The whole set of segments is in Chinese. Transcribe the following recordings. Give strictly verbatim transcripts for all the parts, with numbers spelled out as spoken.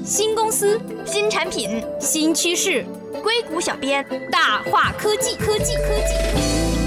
新公司、新产品、新趋势，硅谷小编大话科技，科技科技。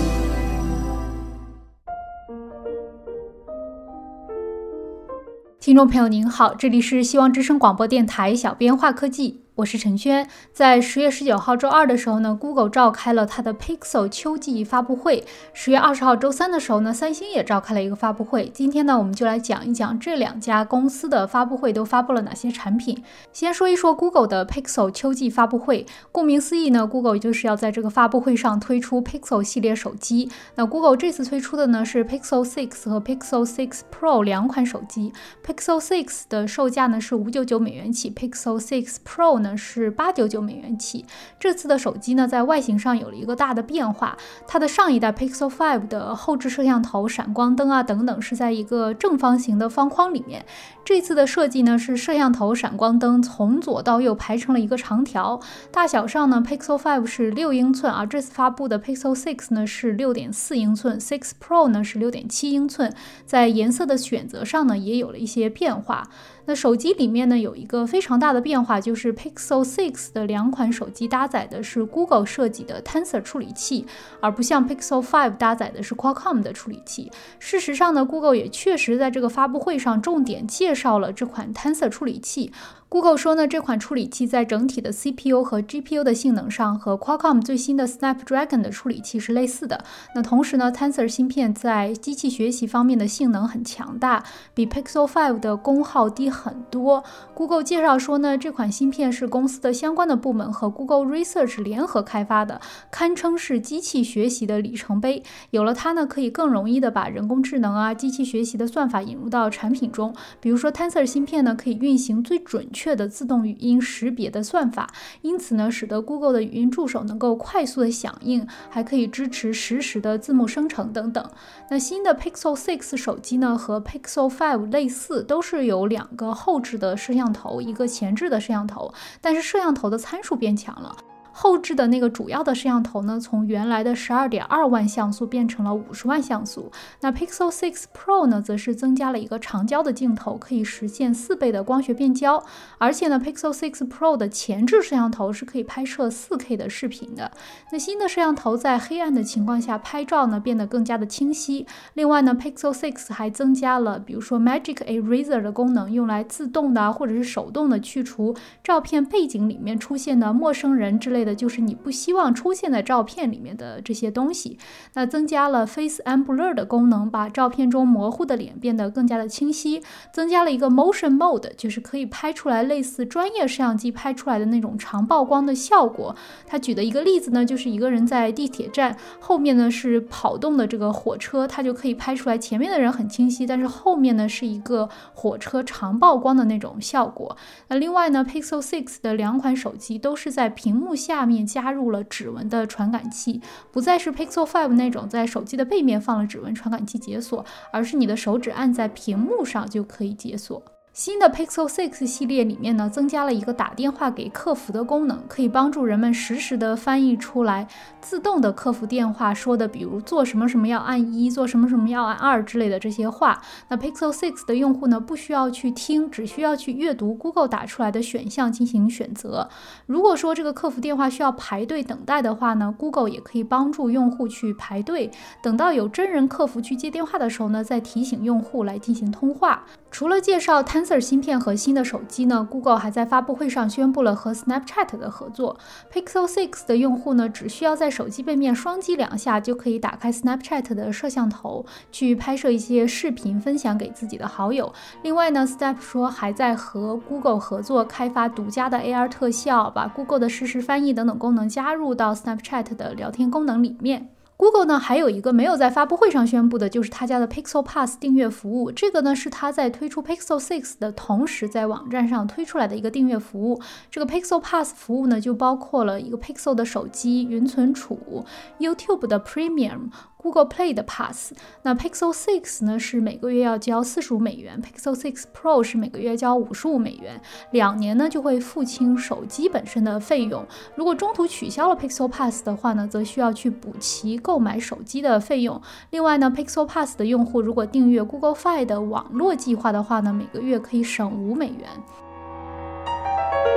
听众朋友您好，这里是希望之声广播电台小编话科技，我是陈轩。在十月十九号周二的时候呢 ，Google 召开了它的 Pixel 秋季发布会。十月二十号周三的时候呢，三星也召开了一个发布会。今天呢，我们就来讲一讲这两家公司的发布会都发布了哪些产品。先说一说 Google 的 Pixel 秋季发布会。顾名思义呢 ，Google 就是要在这个发布会上推出 Pixel 系列手机。那 Google 这次推出的呢是 Pixel 六和 Pixel 六 Pro 两款手机。Pixel 六的售价呢是五百九十九美元起 ，Pixel 六 Pro 呢是八百九十九美元起。这次的手机呢，在外形上有了一个大的变化。它的上一代 Pixel 五的后置摄像头、闪光灯啊等等是在一个正方形的方框里面。这次的设计呢是摄像头、闪光灯从左到右排成了一个长条。大小上呢 ，Pixel 五是六英寸，而这次发布的 Pixel 六呢是六点四英寸 ，六 Pro 呢是六点七英寸。在颜色的选择上呢，也有了一些变化。那手机里面呢有一个非常大的变化，就是 Pixel 六的两款手机搭载的是 Google 设计的 Tensor 处理器，而不像 Pixel 五搭载的是 Qualcomm 的处理器。事实上呢 Google 也确实在这个发布会上重点介绍了这款 Tensor 处理器。Google 说呢，这款处理器在整体的 C P U 和 G P U 的性能上和 Qualcomm 最新的 Snapdragon 的处理器是类似的。那同时呢 Tensor 芯片在机器学习方面的性能很强大，比 Pixel 五的功耗低很多。Google 介绍说呢，这款芯片是公司的相关的部门和 Google Research 联合开发的，堪称是机器学习的里程碑。有了它呢，可以更容易的把人工智能啊、机器学习的算法引入到产品中。比如说 Tensor 芯片呢，可以运行最准确的自动语音识别的算法，因此呢，使得 Google 的语音助手能够快速的响应，还可以支持实时的字幕生成等等。那新的 Pixel 六手机呢，和 Pixel 五类似，都是有两个后置的摄像头，一个前置的摄像头，但是摄像头的参数变强了。后置的那个主要的摄像头呢，从原来的 十二点二万像素变成了五十万像素。那 Pixel 六 Pro 呢，则是增加了一个长焦的镜头，可以实现四倍的光学变焦。而且呢 Pixel 六 Pro 的前置摄像头是可以拍摄 四K 的视频的。那新的摄像头在黑暗的情况下拍照呢，变得更加的清晰。另外呢 Pixel 六还增加了比如说 Magic Eraser 的功能，用来自动的或者是手动的去除照片背景里面出现的陌生人之类的，就是你不希望出现在照片里面的这些东西。那增加了 Face and Blur 的功能，把照片中模糊的脸变得更加的清晰。增加了一个 Motion Mode， 就是可以拍出来类似专业摄像机拍出来的那种长曝光的效果。他举的一个例子呢，就是一个人在地铁站，后面呢是跑动的这个火车，他就可以拍出来前面的人很清晰，但是后面呢是一个火车长曝光的那种效果。那另外呢 Pixel 六的两款手机都是在屏幕下面加入了指纹的传感器，不再是 Pixel 五那种在手机的背面放了指纹传感器解锁，而是你的手指按在屏幕上就可以解锁。新的 Pixel 六系列里面呢，增加了一个打电话给客服的功能，可以帮助人们实时的翻译出来自动的客服电话说的，比如做什么什么要按一，做什么什么要按二之类的这些话。那 Pixel 六的用户呢，不需要去听，只需要去阅读 Google 打出来的选项进行选择。如果说这个客服电话需要排队等待的话呢， Google 也可以帮助用户去排队，等到有真人客服去接电话的时候呢，再提醒用户来进行通话。除了介绍 Tensor 芯片和新的手机呢 ，Google 还在发布会上宣布了和 Snapchat 的合作。Pixel 六的用户呢，只需要在手机背面双击两下，就可以打开 Snapchat 的摄像头，去拍摄一些视频分享给自己的好友。另外呢 Snap 说还在和 Google 合作开发独家的 A R 特效，把 Google 的实时翻译等等功能加入到 Snapchat 的聊天功能里面。Google 呢还有一个没有在发布会上宣布的，就是他家的 Pixel Pass 订阅服务。这个呢是他在推出 Pixel 六的同时在网站上推出来的一个订阅服务。这个 Pixel Pass 服务呢就包括了一个 Pixel 的手机、云存储、YouTube 的 Premium、Google Play 的 Pass。 那 Pixel 六呢是每个月要交四十五美元， Pixel 六 Pro 是每个月交五十五美元，两年呢就会付清手机本身的费用。如果中途取消了 Pixel Pass 的话呢，则需要去补齐购买手机的费用。另外呢 Pixel Pass 的用户如果订阅 Google Fi 的网络计划的话呢，每个月可以省五美元。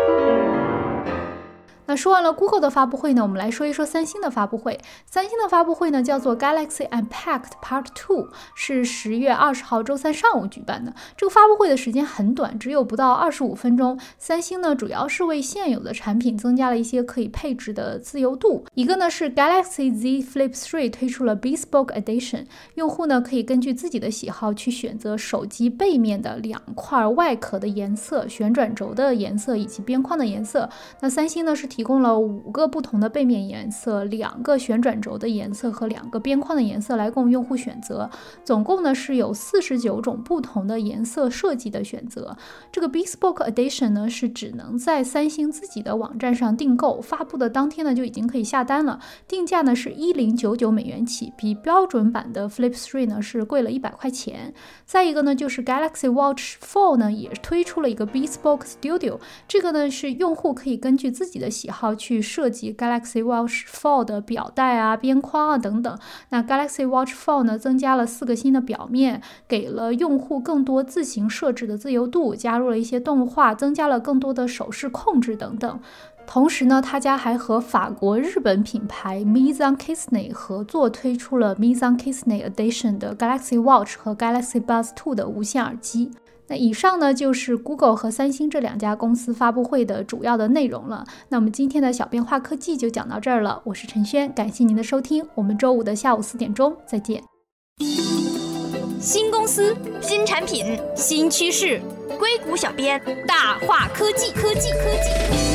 那说完了 Google 的发布会呢，我们来说一说三星的发布会。三星的发布会呢叫做 Galaxy Unpacked Part 二， 是十月二十号周三上午举办的。这个发布会的时间很短，只有不到二十五分钟。三星呢主要是为现有的产品增加了一些可以配置的自由度。一个呢是 Galaxy Z Flip 三推出了 Bespoke Edition， 用户呢可以根据自己的喜好去选择手机背面的两块外壳的颜色、旋转轴的颜色以及边框的颜色。那三星呢是提供了五个不同的背面颜色、两个旋转轴的颜色和两个边框的颜色来供用户选择，总共呢是有四十九种不同的颜色设计的选择。这个 Bespoke Edition 呢是只能在三星自己的网站上订购，发布的当天呢就已经可以下单了，定价呢是一千零九十九美元起，比标准版的 Flip 三呢是贵了一百块钱。再一个呢就是 Galaxy Watch 四呢也推出了一个 Bespoke Studio， 这个呢是用户可以根据自己的喜好去设计 Galaxy Watch 四的表带啊、边框啊等等。那 Galaxy Watch 四呢增加了四个新的表面，给了用户更多自行设置的自由度，加入了一些动画，增加了更多的手势控制等等。同时呢，他家还和法国、日本品牌 Mizan Kisney 合作推出了 Mizan Kisney Edition 的 Galaxy Watch 和 Galaxy Buds 二的无线耳机。那以上呢就是 Google 和三星这两家公司发布会的主要的内容了。那我们今天的小变化科技就讲到这儿了，我是陈轩，感谢您的收听，我们周五的下午四点钟再见。 新公司、新产品、新趋势，硅谷小编大话科技，科技，科技。